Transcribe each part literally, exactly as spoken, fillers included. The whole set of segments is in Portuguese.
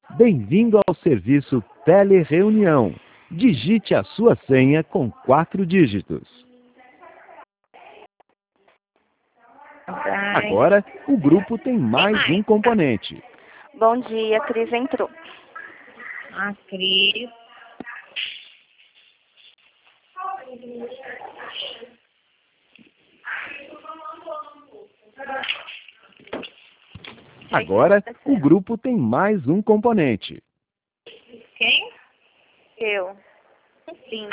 Bem-vindo ao serviço Telereunião. Digite a sua senha com quatro dígitos. Vai. Agora, o grupo tem mais um componente. Bom dia, Cris entrou. A Cris. Agora, o grupo tem mais um componente. Quem? Eu. Sim.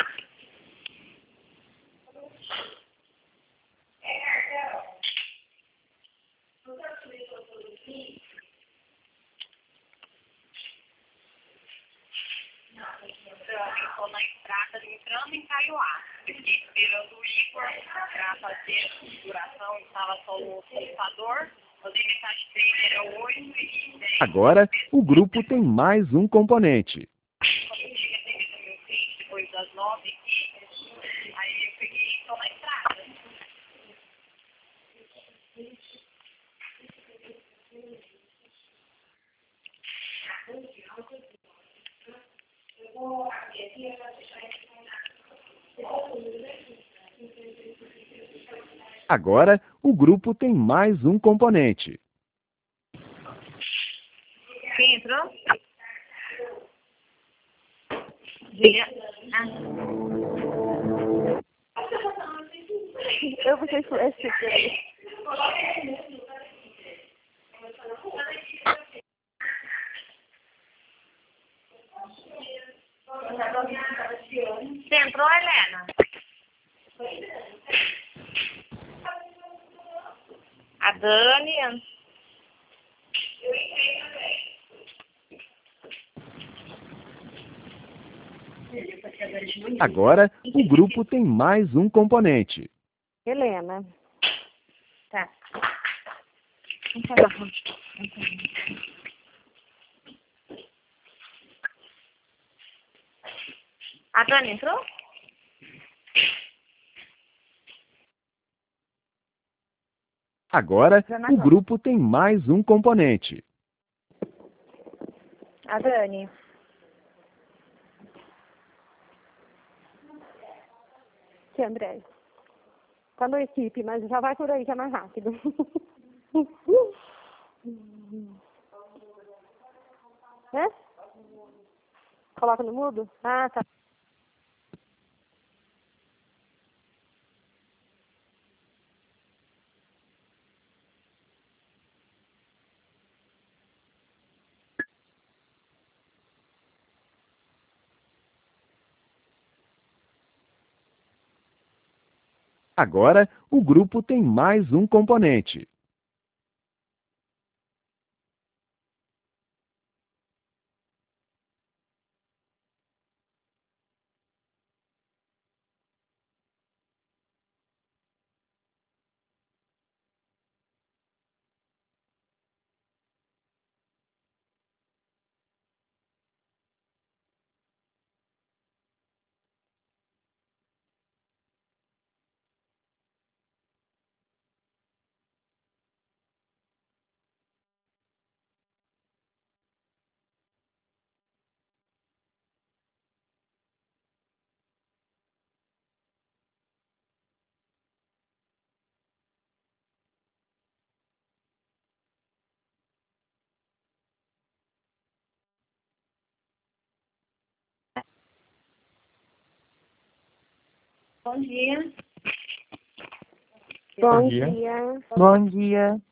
Estou na estrada entrando em Caioá. Fiquei esperando o Igor para fazer a configuração, instalação no computador. Fazer mensagem dele era oito e dez. Agora, o grupo tem mais um componente. Depois das nove aqui, aí eu peguei e estou na estrada. Agora, o grupo tem mais um componente. Quem entrou? Diga. Ah. Eu vou ser esse. Você entrou, Helena? A Dani. Agora, o grupo tem mais um componente. Helena. Tá. Vamos falar. A Dani entrou? Agora, o grupo tem mais um componente. A Dani. Que André. Tá no equipe, mas já vai por aí que é mais rápido. É? Coloca no mudo? Ah, tá. Agora, o grupo tem mais um componente. Bom dia. Bom dia. Bom dia.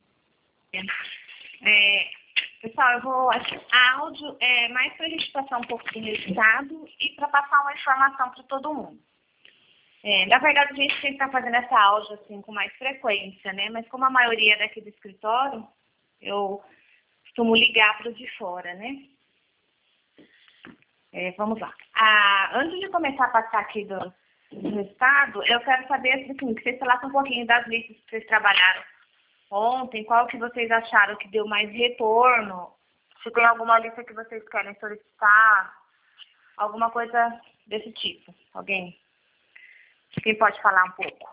É, pessoal, eu vou. A áudio é mais para a gente passar um pouco do resultado e para passar uma informação para todo mundo. É, na verdade, a gente tem que estar fazendo essa áudio assim, com mais frequência, né? Mas como a maioria é daqui do escritório, eu costumo ligar para o de fora, né? É, vamos lá. Ah, antes de começar a passar aqui do, do resultado, eu quero saber assim, que vocês falassem um pouquinho das listas que vocês trabalharam ontem, qual que vocês acharam que deu mais retorno, se tem alguma lista que vocês querem solicitar, alguma coisa desse tipo. Alguém? Quem pode falar um pouco?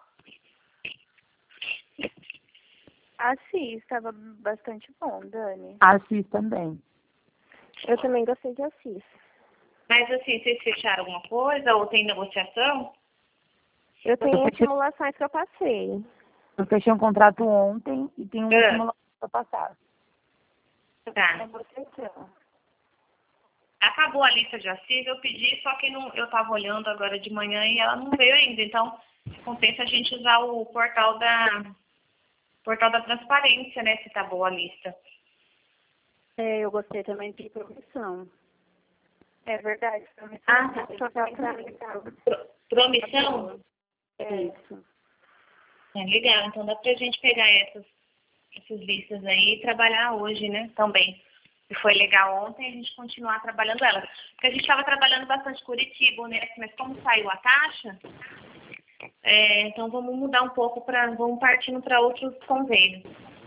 Assim, estava bastante bom, Dani. Assis também. Eu também gostei de Assis. Mas assim, vocês fecharam alguma coisa ou tem negociação? Eu tenho as simulações que eu passei. Eu fechei um contrato ontem e tenho uma É. simulação para passar. Tá. Negociação. Acabou a lista de Assis, eu pedi, só que não, eu estava olhando agora de manhã e ela não veio ainda. Então, compensa a gente usar o portal da, portal da transparência, né? Se tá boa a lista. É, eu gostei também de promissão. É verdade. Promissão. Ah, Só que ela tá legal. Pro- promissão? É isso. É legal, então dá pra gente pegar essas, essas listas aí e trabalhar hoje, né? Também. Se foi legal ontem, a gente continuar trabalhando ela. Porque a gente estava trabalhando bastante Curitiba, né? Mas como saiu a taxa, é, então vamos mudar um pouco para, vamos partindo para outros convênios.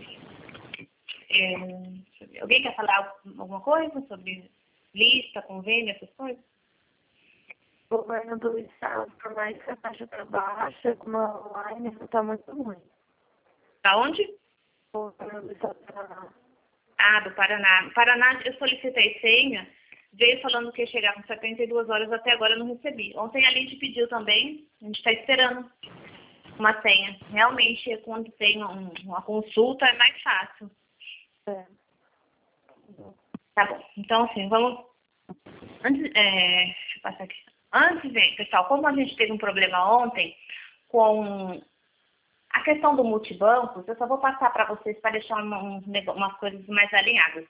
É, deixa eu ver. Alguém quer falar alguma coisa sobre lista, convênio, essas coisas? O governo do estado, por mais que a taxa está baixa, como a online, está muito ruim. Pra onde? O governo do estado está... Ah, do Paraná. No Paraná, eu solicitei senha, veio falando que ia chegar com setenta e duas horas, até agora eu não recebi. Ontem a gente pediu também, a gente está esperando uma senha. Realmente, quando tem um, uma consulta, é mais fácil. É. Tá bom. Então, assim, vamos... Antes, é, deixa eu passar aqui. Antes, hein, pessoal, como a gente teve um problema ontem com a questão do multibancos, eu só vou passar para vocês para deixar uma, um, umas coisas mais alinhadas.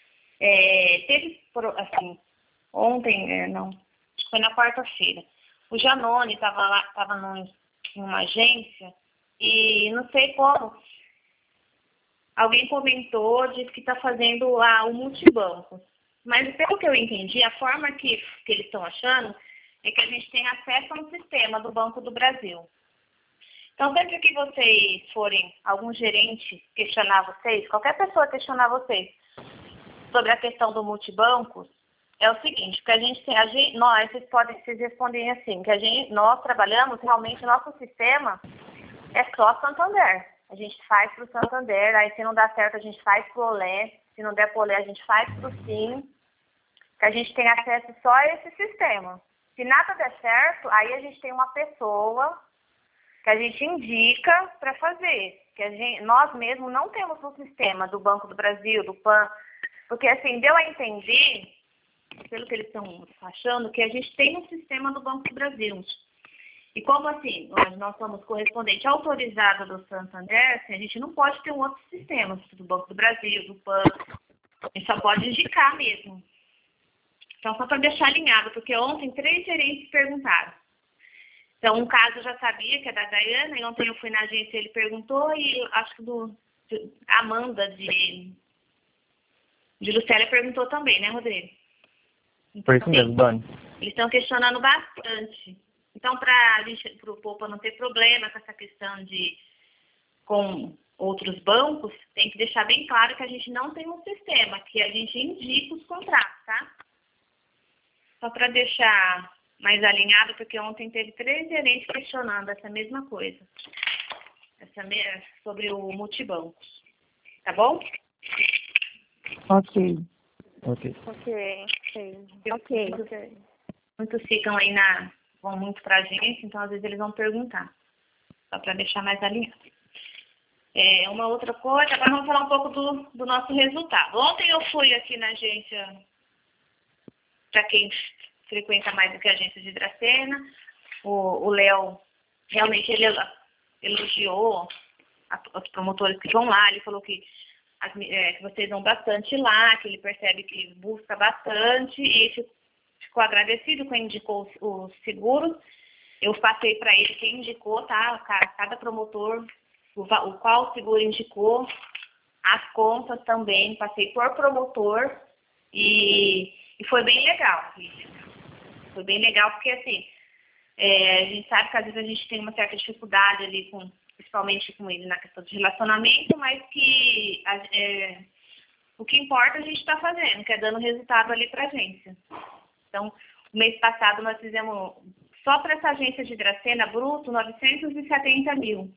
É, teve, assim, ontem, é, não, acho que foi na quarta-feira, o Janone estava lá, estava em uma agência e não sei como, alguém comentou, disse que está fazendo a, o multibanco. Mas pelo que eu entendi, a forma que, que eles estão achando é que a gente tem acesso a um sistema do Banco do Brasil. Então, sempre que vocês forem, algum gerente questionar vocês, qualquer pessoa questionar vocês sobre a questão do multibanco, é o seguinte, que a gente tem, a gente, nós, vocês podem se responder assim, que a gente, nós trabalhamos, realmente, nosso sistema é só Santander. A gente faz para o Santander, aí se não dá certo, a gente faz para o Olé, se não der para o Olé, a gente faz para o Sim, que a gente tem acesso só a esse sistema. Se nada der certo, aí a gente tem uma pessoa que a gente indica para fazer. Que a gente, nós mesmos não temos o sistema do Banco do Brasil, do P A N, porque assim, deu a entender, pelo que eles estão achando, que a gente tem um sistema do Banco do Brasil. E como assim, nós, nós somos correspondente autorizado do Santander, assim, a gente não pode ter um outro sistema do Banco do Brasil, do P A N, a gente só pode indicar mesmo. Então, só para deixar alinhado, porque ontem três gerentes perguntaram. Então, um caso eu já sabia, que é da Dayana, e ontem eu fui na agência, ele perguntou, e acho que do, de Amanda de, de Lucélia perguntou também, né, Rodrigo? Então, Foi isso mesmo, Dani. eles estão questionando bastante. Então, para o Poupa não ter problema com essa questão de com outros bancos, tem que deixar bem claro que a gente não tem um sistema, que a gente indica os contratos, tá? Só para deixar mais alinhado, porque ontem teve três gerentes questionando essa mesma coisa. Essa me... sobre o multibanco. Tá bom? Ok. Ok. Ok, ok. Ok, ok. Muitos ficam aí na... vão muito para a agência, então às vezes eles vão perguntar. Só para deixar mais alinhado. É, uma outra coisa, agora vamos falar um pouco do, do nosso resultado. Ontem eu fui aqui na agência, para quem frequenta mais do que a agência de Dracena, o Léo, realmente ele elogiou a, os promotores que vão lá, ele falou que, as, é, que vocês vão bastante lá, que ele percebe que busca bastante e ficou agradecido quem indicou os, os seguros. Eu passei para ele quem indicou, tá? Cada promotor, o, o qual o seguro indicou, as contas também, passei por promotor e, e foi bem legal. Foi bem legal porque, assim, é, a gente sabe que às vezes a gente tem uma certa dificuldade ali, com, principalmente com ele na questão de relacionamento, mas que é, o que importa a gente está fazendo, que é dando resultado ali para a agência. Então, o mês passado nós fizemos, só para essa agência de Dracena, bruto, novecentos e setenta mil.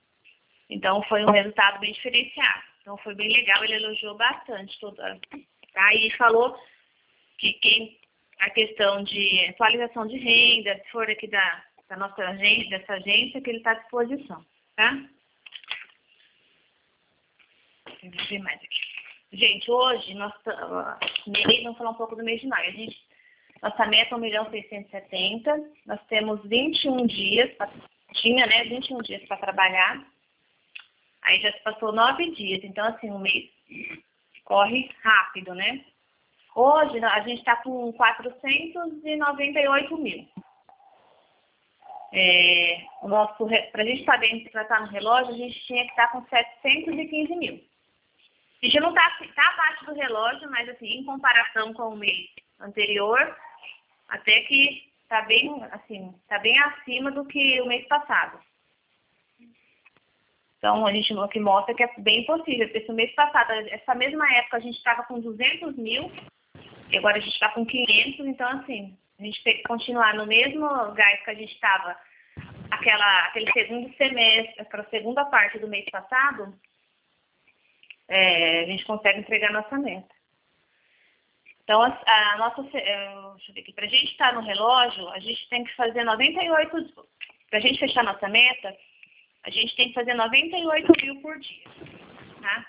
Então, foi um resultado bem diferenciado. Então, foi bem legal, ele elogiou bastante toda Tá? E falou que quem, a questão de atualização de renda, se for aqui da, da nossa agência, dessa agência, que ele está à disposição. Tá? Deixa eu ver mais aqui. Gente, hoje, nós, mês, vamos falar um pouco do mês de maio. A gente, nossa meta é um milhão seiscentos e setenta. Nós temos vinte e um dias, tinha, né, vinte e um dias para trabalhar. Aí já se passou nove dias. Então, assim, o mês corre rápido, né? Hoje, a gente está com quatrocentos e noventa e oito mil. É, o nosso, para a gente estar dentro, para estar no relógio, a gente tinha que estar com setecentos e quinze mil. A gente não está tá abaixo do relógio, mas assim, em comparação com o mês anterior, até que está bem, assim, tá bem acima do que o mês passado. Então, a gente o que mostra que é bem possível, porque se o mês passado, essa mesma época, a gente estava com duzentos mil, e agora a gente está com quinhentos, então assim, a gente tem que continuar no mesmo gás que a gente estava aquela, aquele segundo semestre, aquela segunda parte do mês passado, é, a gente consegue entregar a nossa meta. Então, a, a nossa, deixa eu ver aqui, para a gente estar no relógio, a gente tem que fazer noventa e oito, para a gente fechar a nossa meta, a gente tem que fazer noventa e oito mil por dia, tá?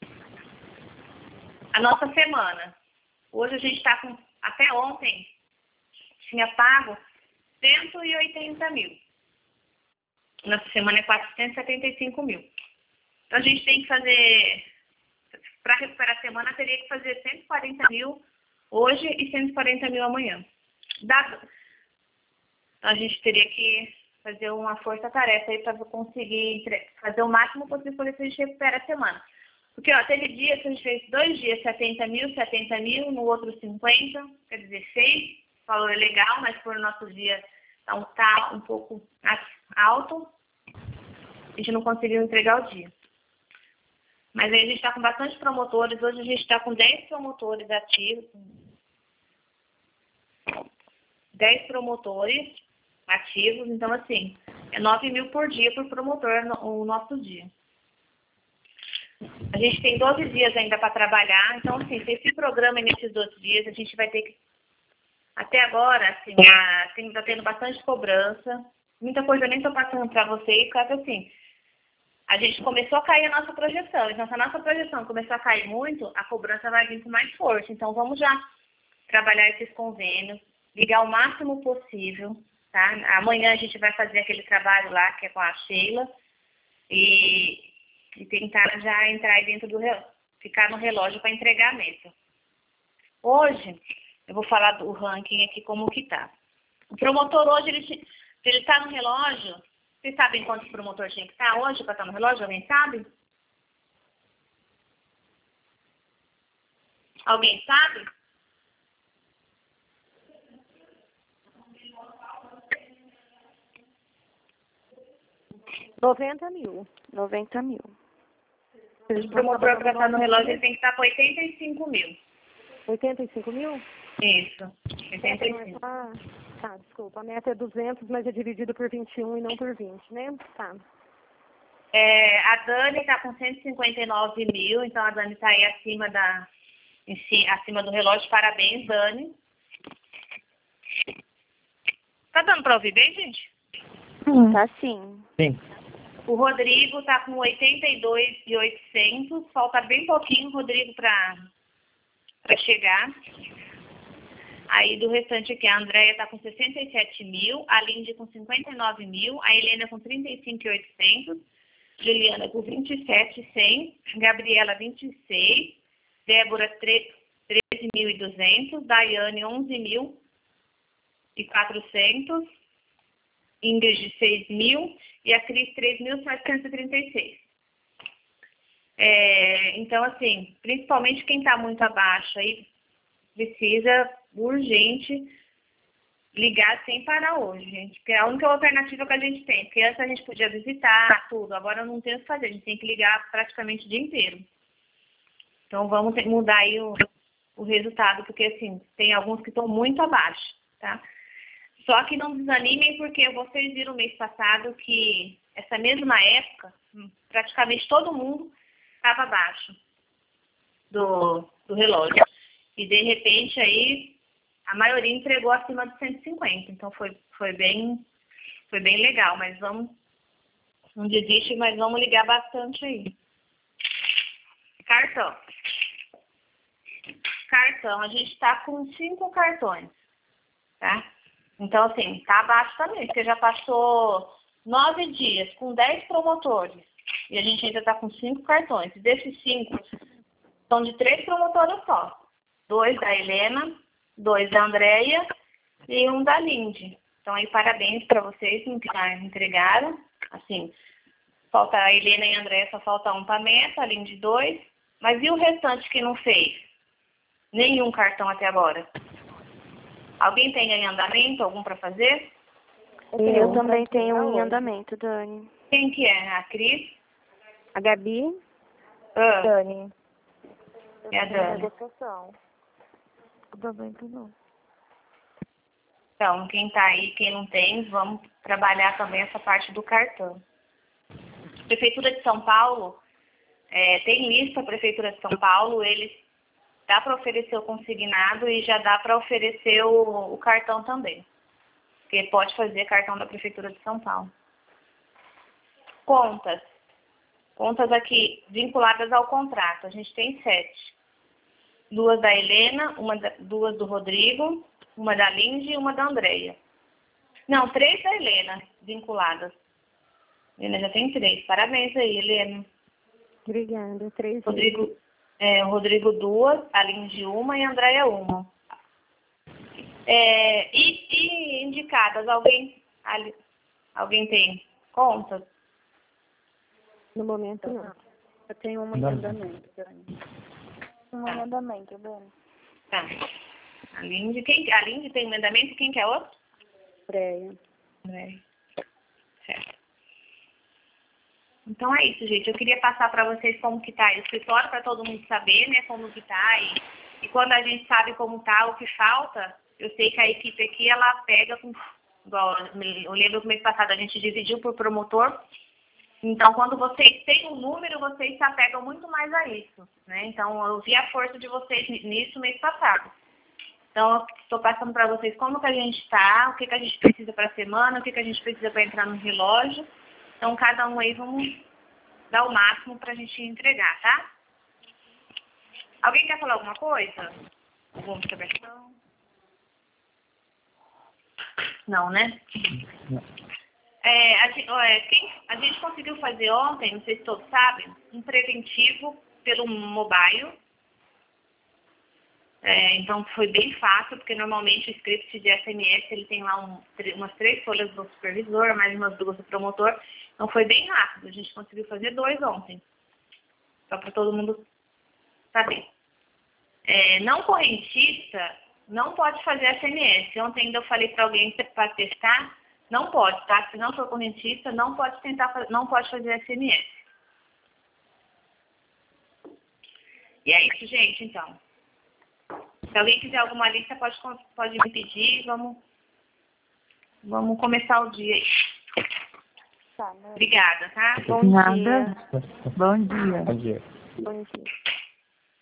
A nossa semana, hoje a gente está com, até ontem, tinha pago cento e oitenta mil. Nossa semana é quatrocentos e setenta e cinco mil. Então, a gente tem que fazer, para recuperar a semana, teria que fazer cento e quarenta mil hoje e cento e quarenta mil amanhã. Dá, então, a gente teria que fazer uma força-tarefa aí para conseguir fazer o máximo possível para ver se a gente recupera a semana. Porque, ó, teve dias que a gente fez dois dias setenta mil, setenta mil, no outro cinquenta, quer dizer, fez, o valor é legal, mas por nosso dia tá um, tá um pouco alto, a gente não conseguiu entregar o dia. Mas aí a gente está com bastante promotores, hoje a gente está com dez promotores ativos, dez promotores ativos, então assim, é nove mil por dia por promotor no, o nosso dia. A gente tem doze dias ainda para trabalhar, então assim, se esse programa nesses doze dias, a gente vai ter que, até agora, assim, está tendo bastante cobrança, muita coisa eu nem estou passando para vocês, porque assim, a gente começou a cair a nossa projeção, então se a nossa projeção começar a cair muito, a cobrança vai vir com mais força, então vamos já trabalhar esses convênios, ligar o máximo possível, tá? Amanhã a gente vai fazer aquele trabalho lá, que é com a Sheila, e, e tentar já entrar aí dentro do relógio, ficar no relógio para entregar a meta. Hoje, eu vou falar do ranking aqui como que tá. O promotor hoje, ele, se ele tá no relógio, vocês sabem quantos promotores tinha que estar hoje para estar no relógio? Alguém sabe? Alguém sabe? noventa mil. noventa mil. O promotor para estar no relógio ele tem que estar com oitenta e cinco mil. oitenta e cinco mil? Isso, oitenta e cinco. Ah, tá, desculpa. A meta é duzentos, mas é dividido por vinte e um e não por vinte, né? Tá. É, a Dani está com cento e cinquenta e nove mil, então a Dani está aí acima, da, em si, acima do relógio. Parabéns, Dani. Tá dando para ouvir bem, gente? Hum. Tá sim. Sim. O Rodrigo está com oitenta e dois mil e oitocentos, falta bem pouquinho, Rodrigo, para chegar. Aí do restante aqui, a Andréia está com sessenta e sete mil, a Lindy com cinquenta e nove mil, a Helena com trinta e cinco mil e oitocentos, Juliana com vinte e sete mil e cem, Gabriela vinte e seis, Débora treze mil e duzentos, Daiane onze mil e quatrocentos, Ingrid seis mil e a Cris três mil setecentos e trinta e seis. É, então, assim, principalmente quem está muito abaixo aí, precisa urgente ligar sem parar hoje, gente. Porque é a única alternativa que a gente tem. Porque antes a gente podia visitar tudo, agora não tem o que fazer. A gente tem que ligar praticamente o dia inteiro. Então vamos ter, mudar aí o, o resultado, porque assim, tem alguns que estão muito abaixo, tá? Só que não desanimem, porque vocês viram mês passado que essa mesma época, praticamente todo mundo estava abaixo do, do relógio. E de repente aí a maioria entregou acima de cento e cinquenta. Então foi, foi, bem, foi bem legal. Mas vamos, não desiste, mas vamos ligar bastante aí. Cartão. Cartão, a gente está com cinco cartões, tá? Então, assim, tá abaixo também, porque já passou nove dias com dez promotores e a gente ainda está com cinco cartões. E desses cinco, são de três promotoras só. Dois da Helena, dois da Andréia e um da Lindy. Então, aí, parabéns para vocês que já entregaram. Assim, falta a Helena e a Andréia, só falta um para a meta, a Lindy dois. Mas e o restante que não fez? Nenhum cartão até agora. Alguém tem em andamento, algum para fazer? Eu, eu também tenho um em andamento, Dani. Quem que é? A Cris? A Gabi? Ah, Dani. é a Dani. Eu também não. Então, quem está aí, quem não tem, vamos trabalhar também essa parte do cartão. Prefeitura de São Paulo, é, tem lista, Prefeitura de São Paulo, eles dá para oferecer o consignado e já dá para oferecer o, o cartão também. Porque pode fazer cartão da Prefeitura de São Paulo. Contas. Contas aqui vinculadas ao contrato. A gente tem sete. Duas da Helena, uma da, duas do Rodrigo, uma da Lindy e uma da Andréia. Não, três da Helena vinculadas. Helena já tem três. Parabéns aí, Helena. Obrigada. Três Rodrigo, é, o Rodrigo duas, a Lindy uma e a Andréia uma. É, e, e indicadas, alguém, ali, alguém tem contas? No momento, não. Eu tenho uma em andamento, Dani. Um em andamento, Dani. Tá. A Lindy, quem, a Lindy tem um andamento, quem quer outro? Freia. Andréia. Certo. Então é isso, gente. Eu queria passar para vocês como que tá o escritório, para todo mundo saber, né, como que tá. E, e quando a gente sabe como tá, o que falta, eu sei que a equipe aqui, ela pega com... Igual, eu lembro que mês passado a gente dividiu por promotor. Então, quando vocês têm um número, vocês se apegam muito mais a isso, né? Então, eu vi a força de vocês nisso mês passado. Então, eu estou passando para vocês como que a gente está, o que, que a gente precisa para a semana, o que, que a gente precisa para entrar no relógio. Então, cada um aí vamos dar o máximo para a gente entregar, tá? Alguém quer falar alguma coisa? Alguma observação? Não, né? Não. É, a, gente, é, quem, a gente conseguiu fazer ontem, não sei se todos sabem, um preventivo pelo mobile. É, então, foi bem fácil, porque normalmente o script de S M S ele tem lá um, umas três folhas do supervisor, mais umas duas do promotor. Então, foi bem rápido. A gente conseguiu fazer dois ontem. Só para todo mundo saber. É, não correntista não pode fazer S M S. Ontem ainda eu falei para alguém para testar, não pode, tá? Se não for correntista, não pode tentar, não pode fazer S M S. E é isso, gente, então. Se alguém quiser alguma lista, pode, pode me pedir. Vamos, vamos começar o dia aí. Tá, né? Obrigada, tá? Bom Nada. dia. Bom dia. Bom dia.